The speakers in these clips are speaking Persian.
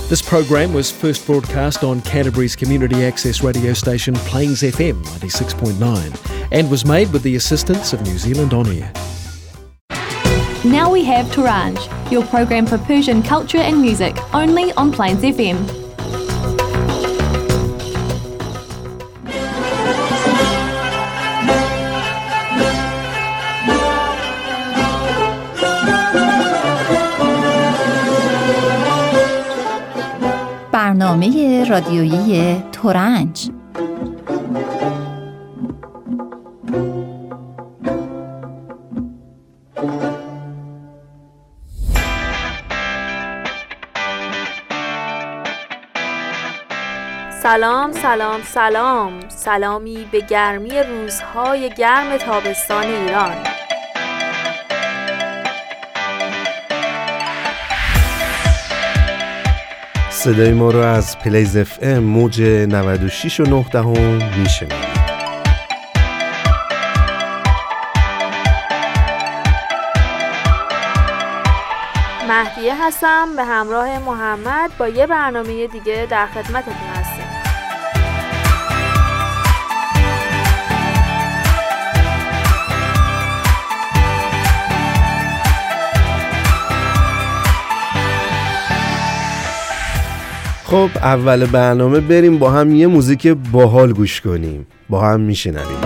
This program was first broadcast on Canterbury's community access radio station Plains FM 96.9 and was made with the assistance of New Zealand On Air. Now we have Turanj, your program for Persian culture and music, only on Plains FM. برنامه رادیویی ترنج. سلام سلام سلام، سلامی به گرمی روزهای گرم تابستان ایران. صدای ما رو از پلیز اف ام موج 96 و 9 دهم میشنوید. مهدیه هستم به همراه محمد با یه برنامه دیگه در خدمتتون هستیم. خب اول برنامه بریم با هم یه موزیک باحال گوش کنیم، با هم میشنویم.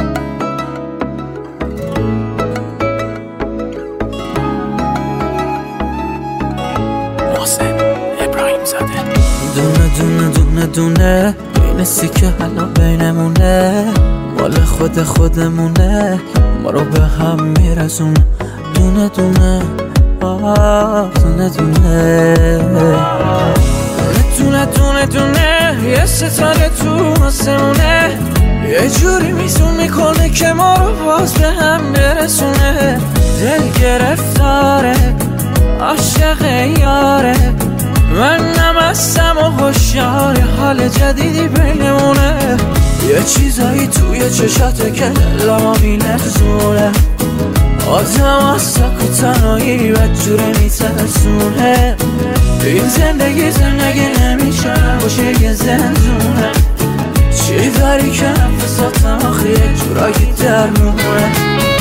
محسن ابراهیم زاده. دونه دونه دونه دونه این سیکه حالا بینمونه، مال خودمونه، ما رو به هم میرسونه. دونه دونه دونه دونه دونه دونه دونه یه ستاره تو آسمونه، یه جوری میزون میکنه که ما رو باز به هم برسونه. دل گرفتاره عاشق یاره، من نمستم و هوشیار، حال جدیدی بینمونه. یه چیزایی توی چشاته که دلمو میلرزونه، آدم از سک و تنهایی بدجوره میترسونه. این زندگی نمیشه باشه یه زندونه، چی داری که نفساتم آخه یک جورایی درمونه.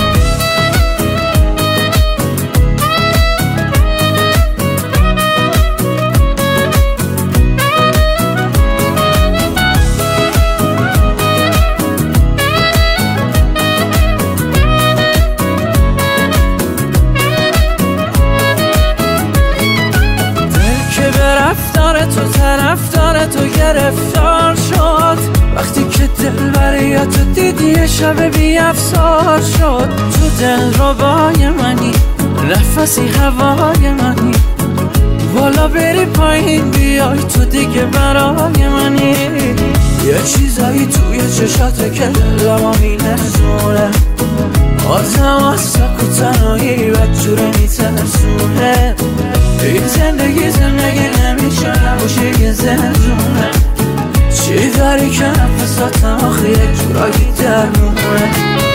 تو گرفتار شد وقتی که دل برای تو دیدی، شب بی افسار شد. تو دل ربای منی، نفسی هوای منی، والا بری پایین بیای تو دیگه برای منی. یه چیزایی توی چشاته که دلمو میلرزونه، آدم از سک و تنهایی بدجوره میترسونه. این زندگی نمیشه باشه یه زندونه، چی داری که نفساتم آخه یک جورایی درمونه.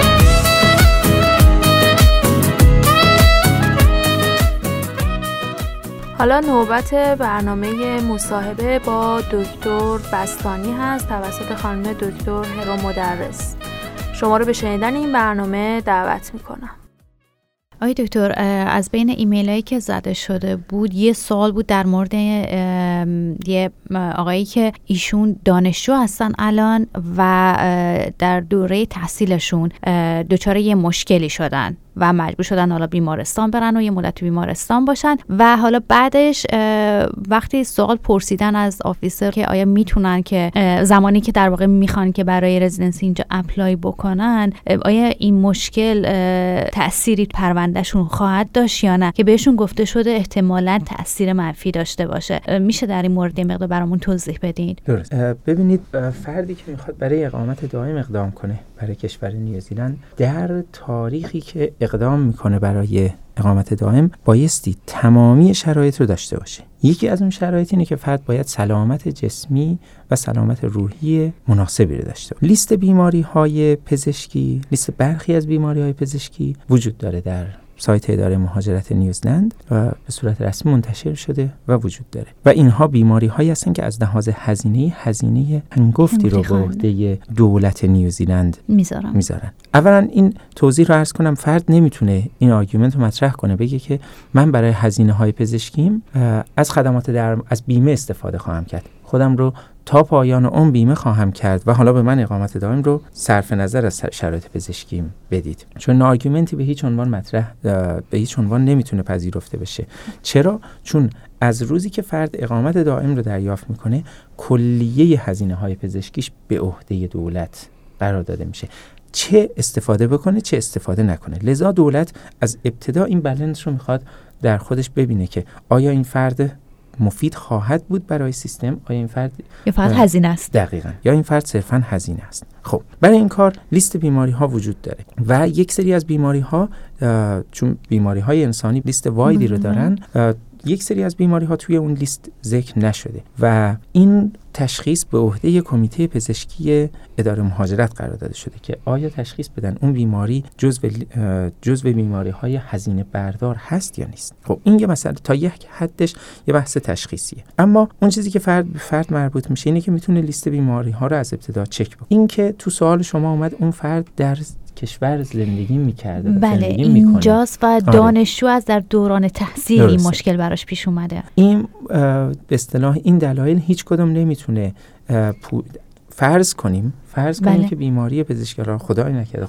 حالا نوبت برنامه مصاحبه با دکتر بستانی هست توسط خانم دکتر هرا مدرس. شما رو به شنیدن این برنامه دعوت میکنم. آقای دکتر، از بین ایمیل هایی که زده شده بود یه سوال بود در مورد یه آقایی که ایشون دانشجو هستن الان و در دوره تحصیلشون دچار یه مشکلی شدن و مجبور شدن حالا بیمارستان برن و یه مدت بیمارستان باشن و حالا بعدش وقتی سوال پرسیدن از آفیسر که آیا میتونن که زمانی که در واقع میخوان که برای رزیدنسی اینجا اپلای بکنن، آیا این مشکل تأثیری پروندهشون خواهد داشت یا نه، که بهشون گفته شده احتمالاً تأثیر منفی داشته باشه. میشه در این مورد مقدار برامون توضیح بدین؟ درست. ببینید، فردی که میخواد برای اقامت دائم اقدام کنه برای کشور نیوزیلند، در تاریخی که اقدام میکنه برای اقامت دائم بایستی تمامی شرایط رو داشته باشه. یکی از اون شرایط اینه که فرد باید سلامت جسمی و سلامت روحی مناسبی رو داشته باشه. لیست بیماری‌های پزشکی، لیست برخی از بیماری‌های پزشکی وجود داره در سایت اداره مهاجرت نیوزلند و به صورت رسمی منتشر شده و وجود داره و اینها بیماری‌هایی هستن که از لحاظ هزینه هنگفتی رو به عهده دولت نیوزیلند میذارن. اولا این توضیح رو عرض کنم، فرد نمیتونه این آرگومنت رو مطرح کنه بگه که من برای هزینه‌های پزشکیم از خدمات از بیمه استفاده خواهم کرد، خودم رو تا پایان عمر بیمه خواهم کرد و حالا به من اقامت دائم رو صرف نظر از شرایط پزشکیم بدید. چون آرگومنتی به هیچ عنوان نمیتونه پذیرفته بشه. چرا؟ چون از روزی که فرد اقامت دائم رو دریافت میکنه، کلیه هزینه‌های پزشکیش به عهده دولت قرار داده میشه، چه استفاده بکنه چه استفاده نکنه. لذا دولت از ابتدا این بالانس رو میخواد در خودش ببینه که آیا این فرد مفید خواهد بود برای سیستم، آیا این فرد یا فقط هزینه است. دقیقاً، یا این فرد صرفاً هزینه است. خب برای این کار لیست بیماری ها وجود داره و یک سری از بیماری ها، چون بیماری های انسانی لیست وایدی رو دارن، یک سری از بیماری ها توی اون لیست ذکر نشده و این تشخیص به عهده کمیته پزشکی اداره مهاجرت قرار داده شده که آیا تشخیص بدن اون بیماری جزو بیماری های هزینه بردار هست یا نیست. خب این یه مسئله تا یک حدش یه بحث تشخیصیه، اما اون چیزی که فرد مربوط میشه اینه که میتونه لیست بیماری ها رو از ابتدا چک بکنه. این که تو سوال شما اومد اون فرد در کشور زندگی میکرده، بله اینجاست و دانشجو از در دوران تحصیلی مشکل براش پیش اومده. این به اصطلاح این دلایل هیچ کدوم نمیتونه فرض کنیم که بیماری پزشکی را خدای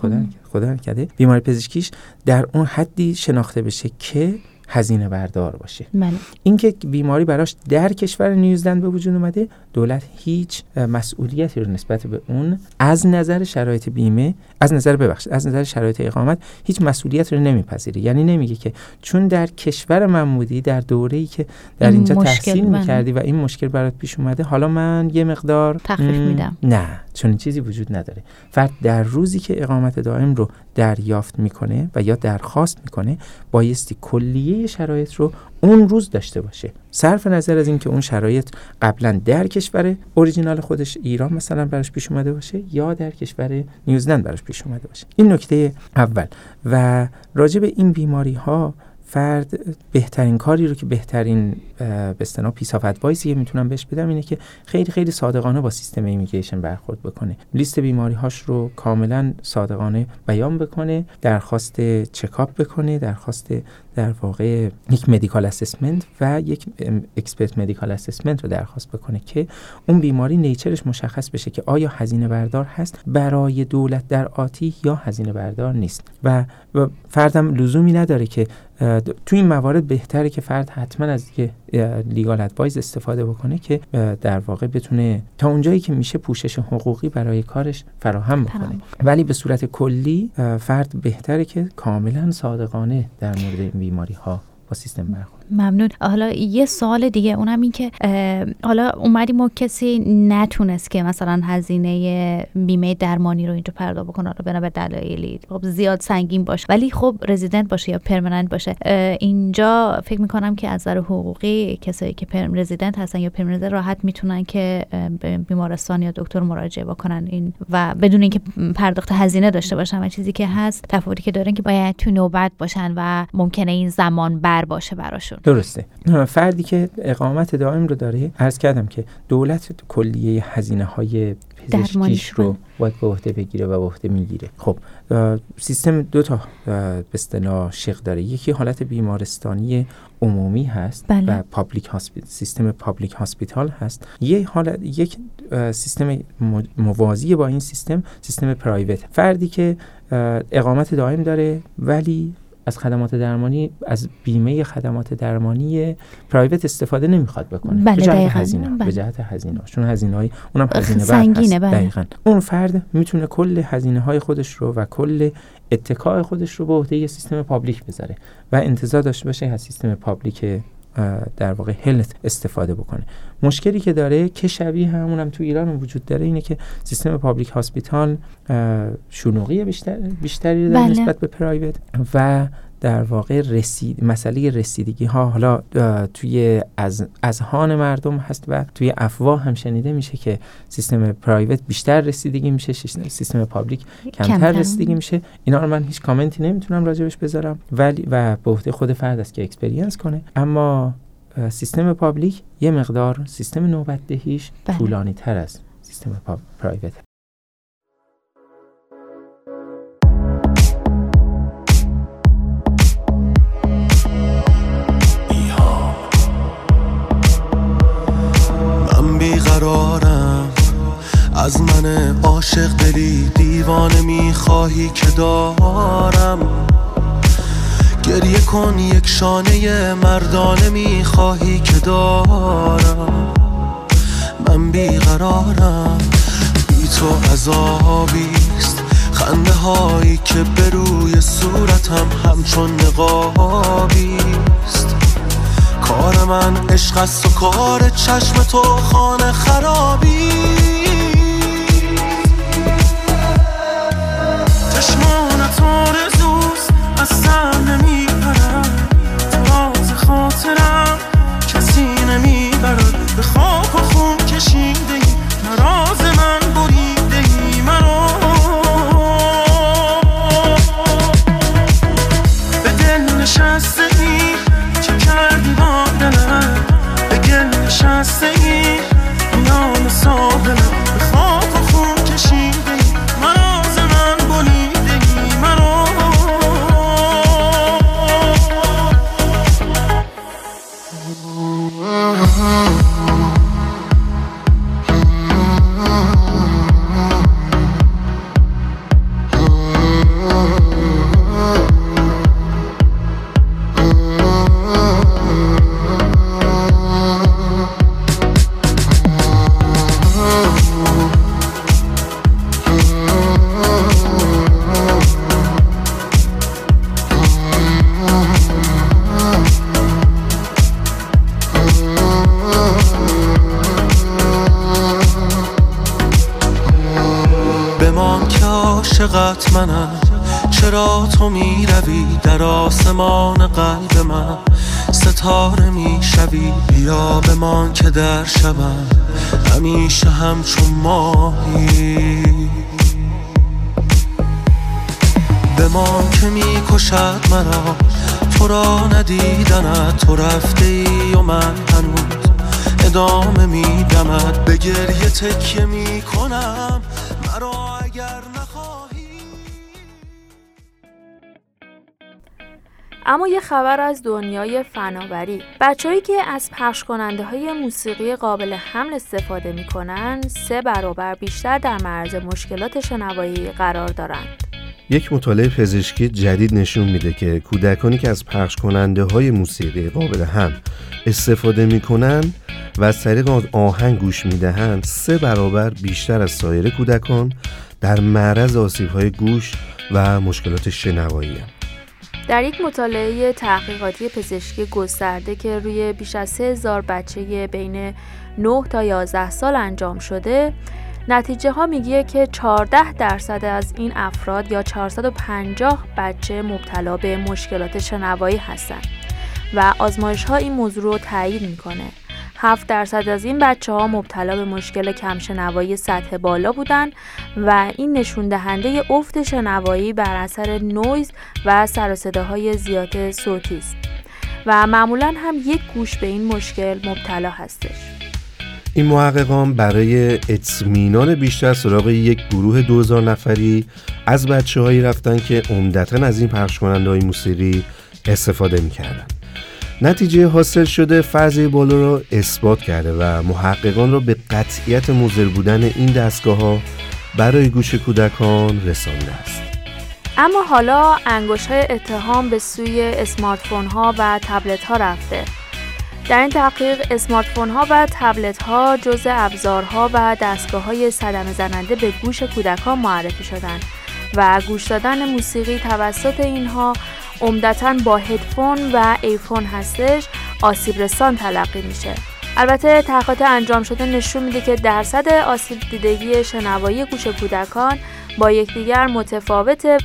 نکرده بیماری پزشکیش در اون حدی شناخته بشه که هزینه بردار باشه. اینکه بیماری براش در کشور نیوزلند به وجود اومده، دولت هیچ مسئولیتی رو نسبت به اون از نظر شرایط بیمه، از نظر شرایط اقامت هیچ مسئولیتی رو نمیپذیره. یعنی نمیگه که چون در کشور من بودی، در دوره‌ای که در اینجا تحصیل می‌کردی و این مشکل برات پیش اومده، حالا من یه مقدار تخفیف میدم. نه، چون این چیزی وجود نداره. فرد در روزی که اقامت دائم رو دریافت میکنه و یا درخواست میکنه، بایستی کلیه شرایط رو اون روز داشته باشه، صرف نظر از اینکه اون شرایط قبلا در کشور اوریجینال خودش ایران مثلا براش پیش اومده باشه یا در کشور نیوزلند براش پیش اومده باشه. این نکته اول. و راجع به این بیماری ها فرد بهترین کاری رو که بهترین به اصطلاح پیس آف ادوایسی میتونم بهش بدم اینه که خیلی خیلی صادقانه با سیستم ایمیگریشن برخورد بکنه، لیست بیماری هاش رو کاملا صادقانه بیان بکنه، درخواست چکاپ بکنه، درخواست در واقع یک مدیکال اسسمنت و یک اکسپرت مدیکال اسسمنت رو درخواست بکنه که اون بیماری نیچرش مشخص بشه که آیا هزینه بردار هست برای دولت در آتی یا هزینه بردار نیست. و فردم لزومی نداره که تو این موارد بهتره که فرد حتما از یک لیگال ادوایز استفاده بکنه که در واقع بتونه تا اونجایی که میشه پوشش حقوقی برای کارش فراهم بکنه. ولی به صورت کلی فرد بهتره که کاملا صادقانه در مورد این بیماری ها با سیستم برخورد. ممنون. حالا یه سوال دیگه، اونم این که حالا اومدیم و کسی نتونست که مثلا هزینه بیمه درمانی رو اینجا پرداخت بکنه، حالا بنا به دلایلی خب زیاد سنگین باشه، ولی خب رزیدنت باشه یا پرمننت باشه، اینجا فکر میکنم که از نظر حقوقی کسایی که رزیدنت هستن یا پرمننت راحت میتونن که به بیمارستان یا دکتر مراجعه بکنن این و بدون اینکه پرداخت هزینه داشته باشن. و چیزی که هست تفاوتی که دارن که باید تو نوبت باشن و ممکنه این زمان بر باشه براشون. درسته. فردی که اقامت دائم رو داره، عرض کردم که دولت کلیه هزینه‌های پزشکیش رو باید به عهده بگیره و به عهده میگیره. خب سیستم دو تا به اصطلاح شق داره، یکی حالت بیمارستانی عمومی هست و پابلیک هاسپیتال، سیستم پابلیک هاسپیتال هست. یک سیستم موازی با این سیستم پرایوت. فردی که اقامت دائم داره ولی از خدمات درمانی، از بیمه خدمات درمانی پرایوت استفاده نمیخواد بکنه. بله، به جهت هزینه، چون هزینه‌های اونم هزینه سنگینه. دقیقاً. اون فرد میتونه کل هزینه‌های خودش رو و کل اتکای خودش رو به عهده یه سیستم پابلیک بذاره و انتظار داشته باشه از سیستم پابلیک در واقع هلت استفاده بکنه. مشکلی که داره که شبیه همونم تو ایران وجود داره اینه که سیستم پابلیک هاسپیتال شلوغی بیشتری داره نسبت به پرایوت و در واقع مسئله رسیدگی ها حالا توی اذهان مردم هست و توی افواه هم شنیده میشه که سیستم پرایوت بیشتر رسیدگی میشه، سیستم پابلیک کمتر رسیدگی میشه. اینا رو من هیچ کامنتی نمیتونم راجبش بذارم، ولی و به عهده خود فرد است که اکسپریانس کنه. اما سیستم پابلیک یه مقدار سیستم نوبت‌دهیش طولانی تر از سیستم پرایوت. من بیقرارم، از من عاشق دلی دیوانه میخواهی که دارم. گریه کن یک شانه مردانه میخواهی که دارم. من بیقرارم، بی تو عذابیست، خنده هایی که به روی صورتم همچون نقابیست. کار من عشق است و کار چشم تو خانه خرابی. چشمانت آرزوست از سر نمیپرد، راز خاطرم کسی نمیبرد. به خاک و خون کشیده ای راز من بریده ای منو. به دل نشسته ای چه کردی با دلم، به گل نشسته ای میان ساحلم. به خاک و خون کشیده ای راز من بریده ای منو. عاشقت منم، چرا تو میروی در آسمان قلب من، ستاره میشوی. بیا بمان که در شبم همیشه همچون ماهی. بمان که میکشد مرا تو را ندیدنت، تو رفته ای و من هنوز ادامه میدمت. به گریه تکیه میکنم مرا اگر نخواهی. اما یه خبر از دنیای فناوری. بچه‌هایی که از پخش کننده های موسیقی قابل حمل استفاده میکنن 3 برابر بیشتر در معرض مشکلات شنوایی قرار دارند. یک مطالعه پزشکی جدید نشون میده که کودکانی که از پخش کننده های موسیقی قابل حمل استفاده میکنن و از طریق آهنگ گوش میدهند 3 برابر بیشتر از سایر کودکان در معرض آسیب‌های گوش و مشکلات شنوایی هستند. در یک مطالعه تحقیقاتی پزشکی گسترده که روی بیش از 3000 بچه بین 9 تا 11 سال انجام شده، نتیجه ها میگه که 14% از این افراد یا 450 بچه مبتلا به مشکلات شنوایی هستند و آزمایش ها این موضوع رو تایید میکنه. 7% از این بچه ها مبتلا به مشکل کمشنوایی سطح بالا بودن و این نشون دهنده افت شنوایی بر اثر نویز و سر و صداهای زیاد صوتی است و معمولاً هم یک گوش به این مشکل مبتلا هستش. این محققان برای اطمینان بیشتر سراغ یک گروه 2000 نفری از بچه‌هایی رفتن که عمدتاً از این پخش کننده‌های موسیقی استفاده می‌کردن. نتیجه حاصل شده فرضیه بالا را اثبات کرده و محققان را به قطعیت مضر بودن این دستگاه‌ها برای گوش کودکان رسانده است. اما حالا انگشت‌های اتهام به سوی اسمارتفون‌ها و تبلت‌ها رفته. در این تحقیق اسمارتفون‌ها و تبلت‌ها جزء ابزارها و دستگاه‌های صدمه زننده به گوش کودکان معرفی شدند و گوش دادن موسیقی توسط اینها عمدتاً با هدفون و ایفون هستش آسیب رسان تلقی میشه. البته تحقیقات انجام شده نشون میده که درصد آسیب دیدگی شنوایی گوش کودکان با یکدیگر متفاوته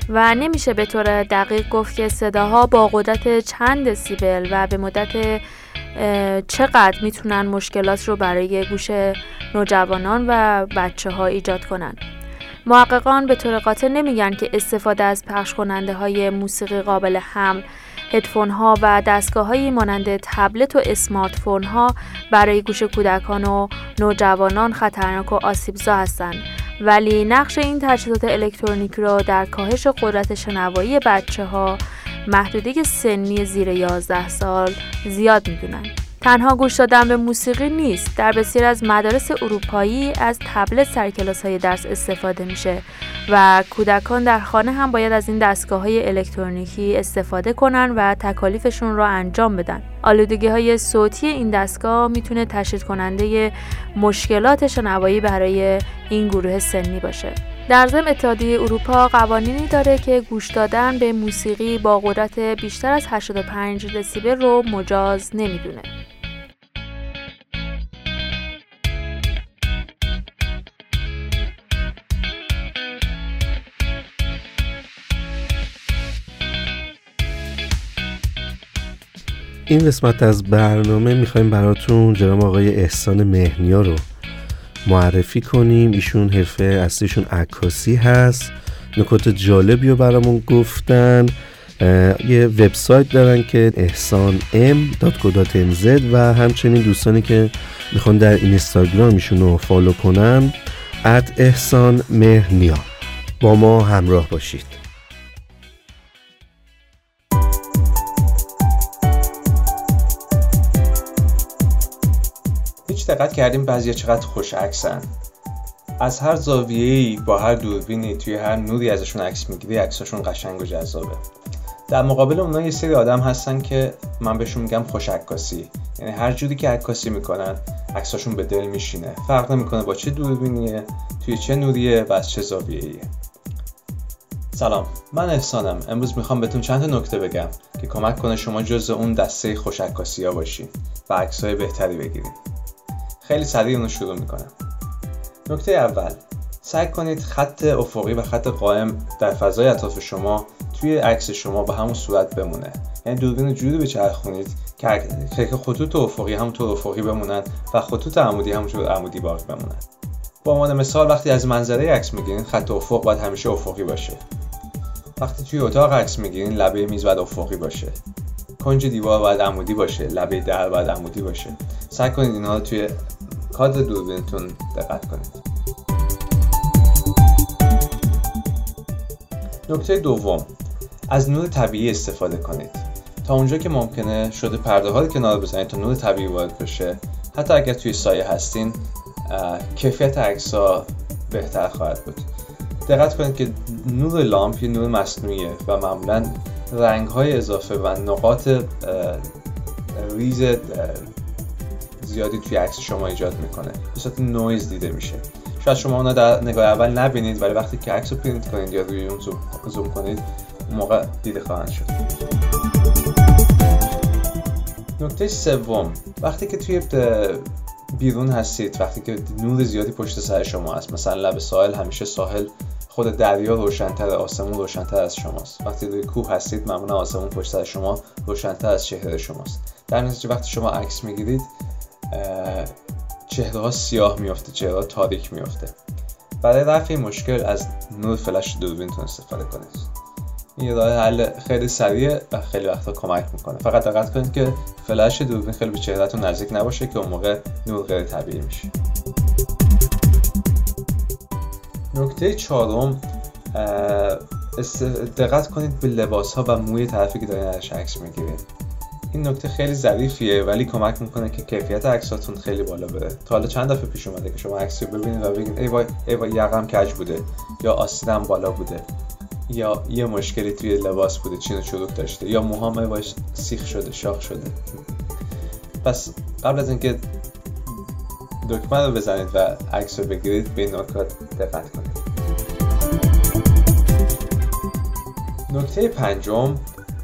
و نمیشه به طور دقیق گفت که صداها با قدرت چند دسیبل و به مدت چقدر میتونن مشکلات رو برای گوش نوجوانان و بچه ها ایجاد کنن. محققان به طور قاطع نمیگن که استفاده از پخش کننده های موسیقی قابل حمل، هدفون ها و دستگاه هایی مانند تبلت و اسمارت فون ها برای گوش کودکان و نوجوانان خطرناک و آسیبزا هستند، ولی نقش این تجهیزات الکترونیکی را در کاهش قدرت شنوایی بچه ها محدوده سنی زیر 11 سال زیاد میدونن. تنها گوش دادن به موسیقی نیست، در بسیاری از مدارس اروپایی از تبلت سر کلاس‌های درس استفاده میشه و کودکان در خانه هم باید از این دستگاه‌های الکترونیکی استفاده کنن و تکالیفشون را انجام بدن. آلودگی‌های صوتی این دستگاه میتونه تشدید کننده مشکلات شنوایی برای این گروه سنی باشه. در ضمن اتحادیه اروپا قوانینی داره که گوش دادن به موسیقی با قدرت بیشتر از 85 دسیبل رو مجاز نمیدونه. این قسمت از برنامه میخوایم براتون جناب آقای احسان مهنیا رو معرفی کنیم. ایشون حرفه اصلیشون عکاسی هست. نکات جالبی رو برامون گفتن. یه وبسایت دارن که ehsanm.co.nz و همچنین دوستانی که میخوان در اینستاگرام ایشون رو فالو کنن @ehsanmehnia. با ما همراه باشید. هیچ دقت کردیم بعضیا چقدر خوش عکسن؟ از هر زاویه‌ای با هر دوربینی توی هر نوری ازشون عکس میگیری عکساشون قشنگ و جذابه. در مقابل اونها یه سری آدم هستن که من بهشون میگم خوش عکاسی، یعنی هر جوری که عکاسی میکنن عکساشون به دل میشینه، فرق نمیکنه با چه دوربینیه، توی چه نوریه و از چه زاویه‌ایه. سلام، من احسانم. امروز میخوام بهتون چند تا نکته بگم که کمک کنه شما جزء اون دسته خوش عکاسی‌ها باشین و عکسای بهتری بگیرین. خیلی سریع اونو شروع میکنم. نکته اول، سعی کنید خط افقی و خط قائم در فضای اطراف شما توی عکس شما به همون صورت بمونه. یعنی دوربین رو جوری بچرخونید که خطوط افقی همونطور افقی بمونن و خطوط عمودی همونطور عمودی باقی بمونن. به عنوان مثال وقتی از منظره عکس میگیرین خط افق باید همیشه افقی باشه. وقتی توی اتاق عکس میگیرین لبه میز باید افقی باشه. کنج دیوار باید عمودی باشه، لبه در باید عمودی باشه. سعی کنید اینا رو توی کادر دوربینتون دقت کنید. نکته دوم، از نور طبیعی استفاده کنید. تا اونجا که ممکنه شده پرده ها رو کنار بزنید تا نور طبیعی وارد بشه. حتی اگر توی سایه هستین کیفیت عکس‌ها بهتر خواهد بود. دقت کنید که نور لامپ یه نور مصنوعیه و معمولاً رنگ‌های اضافه و نقاط ریز زیادی توی عکس شما ایجاد میکنه. به صورت نویز دیده میشه. شاید شما اونا در نگاه اول نبینید ولی وقتی که عکس رو پرینت کنید یا روی اون زوم کنید اون موقع دیده خواهند شد. نکته سوم، وقتی که توی بیرون هستید، وقتی که نور زیادی پشت سر شما هست، مثلا لب ساحل، همیشه ساحل خود دریا روشن‌تر، آسمون روشن‌تر از شماست. وقتی روی کوه هستید معمولا آسمون پشت سر شما روشن‌تر از چهره شماست. در نتیجه وقتی شما عکس میگیرید چهره‌ها سیاه میفته، چهره‌ها تاریک میفته. برای رفع این مشکل از نور فلش دوربینتون استفاده کنید. این راه حل خیلی سریع و خیلی وقتا کمک میکنه. فقط دقت کنید که فلش دوربین خیلی به چهرهتون نزدیک نباشه که اون موقع نور غیر طبیعی میشه. نکته چهارم، دقت کنید به لباس‌ها و موی طرفی که دارین ازش عکس میگیرید. این نکته خیلی ظریفیه ولی کمک میکنه که کیفیت عکساتون خیلی بالا بره. تا حالا چند دفعه پیش اومده که شما عکسی رو ببینید و بگید ای وای یقم کج بوده یا آستینم بالا بوده یا یه مشکلی توی لباس بوده، چین و چروک داشته یا موهام باش سیخ شده، شاخ شده. پس قبل از اینکه دکمه رو بزنید و عکس رو بگیرید به این نکات دقت کنید. نکته پنجم،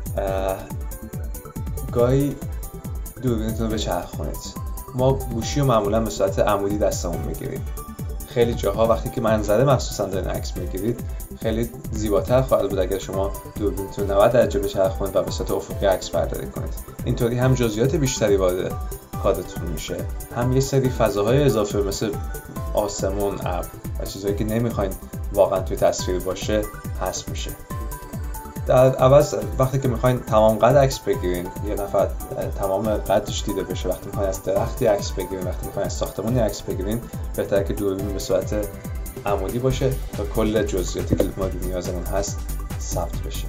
گاهی دوربینتون رو بچرخونید. ما گوشی رو معمولا به صورت عمودی دستمون میگیریم. خیلی جاها وقتی که منظره مخصوصا دارین عکس میگیرید خیلی زیباتر خواهد بود اگر شما دوربینتون 90 درجه بچرخونید و به صورت افقی عکس برداری کنید. اینطوری هم جزئیات بیشتری وارد کادرتون میشه، هم یه سری فضاهای اضافه مثل آسمون، ابر و چیزایی که نمیخواین واقعا توی تصویر باشه حذف میشه. در عوض وقتی که میخواین تمام قد عکس بگیرین، یه نفر تمام قدش دیده بشه، وقتی میخواین از درختی عکس بگیرین، وقتی میخواین از ساختمانی عکس بگیرین، بهتره که دوربین به صورت عمودی باشه تا کل جزئیاتی که مورد نیازمون هست ثبت بشه.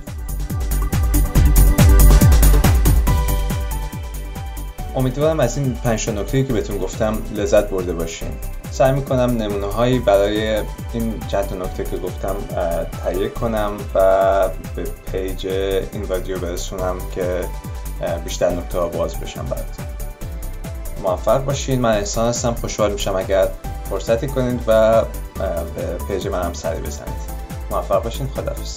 امیدوارم از این 5 نکته‌ای که بهتون گفتم لذت برده باشین. سعی میکنم نمونه‌هایی برای این چند تا نکته که گفتم تهیه کنم و به پیج این ویدیو برسونم که بیشتر نکته‌ها باز بشن براتون. موفق باشین. من احسان هستم. خوشحال میشم اگر فرصتی کنید و به پیج منم سری بزنید. موفق باشین. خداحافظ.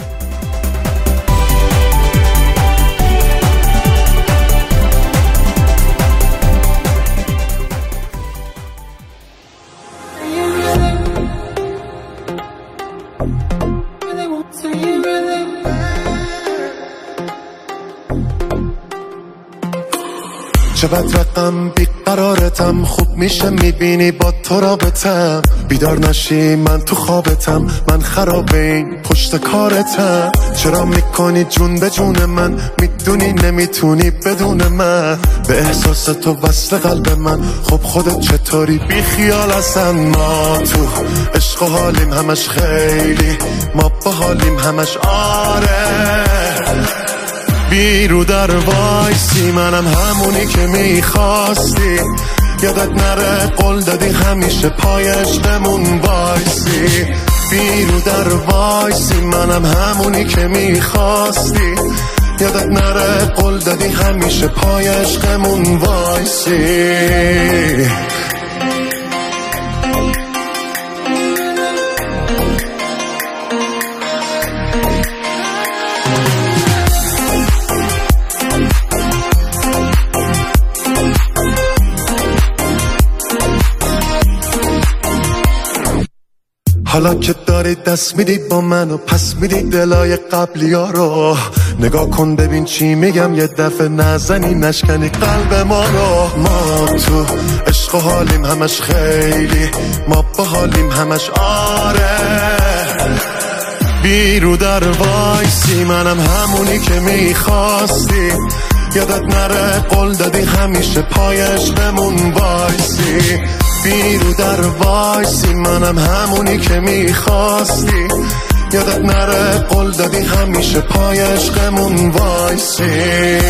چقدر رقم بیقرارتم، خوب میشه میبینی با تو رابطم، بیدار نشی من تو خوابتم، من خراب این پشت کارتم، چرا میکنی جون به جون من، میدونی نمیتونی بدون من، به احساس تو وصل قلب من، خب خودت چطوری بی خیال هستن، ما تو عشق و حالیم همش خیلی، ما با حالیم همش آره، بیرو در وایسی منم همونی که میخواستی، یادت نره قول دادی همیشه پای عشقمون وایسی، بیرو در وایسی منم همونی که میخواستی، یادت نره قول دادی همیشه پای عشقمون وایسی. حالا که داری دست میدی با من و پس میدی دلای قبلی ها رو، نگاه کن ببین چی میگم، یه دفعه نزنی نشکنی قلب ما رو، ما تو عشق و حالیم همش خیلی، ما با حالیم همش آره، بیرو در وایسی منم همونی که میخواستی، یادت نره قول دادی همیشه پای عشقمون وایسی، بیرو در وایسی منم همونی که میخواستی، یادت نره قول دادی همیشه پای عشقمون وایسی.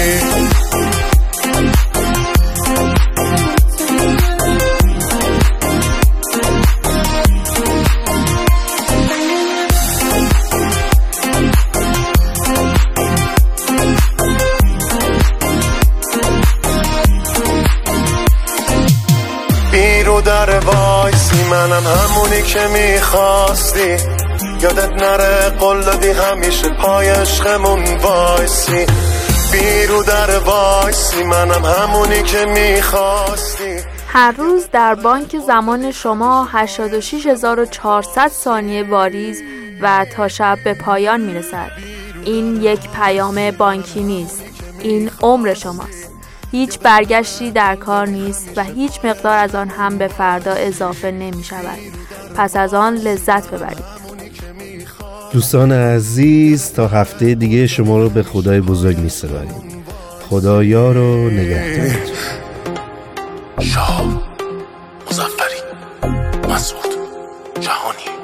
در وایسی منم همونی که میخواستی، یادت نره قول دادی همیشه پای عشقمون وایسی، بیرو در وایسی منم همونی که میخواستی. هر روز در بانک زمان شما 86400 ثانیه واریز و تا شب به پایان میرسد. این یک پیام بانکی نیست، این عمر شماست. هیچ برگشتی در کار نیست و هیچ مقدار از آن هم به فردا اضافه نمی شود. پس از آن لذت ببرید. دوستان عزیز، تا هفته دیگه شما رو به خدای بزرگ می سپاریم. خدا یار و نگهدارتون. شاه مظفری، مسعود جهانی.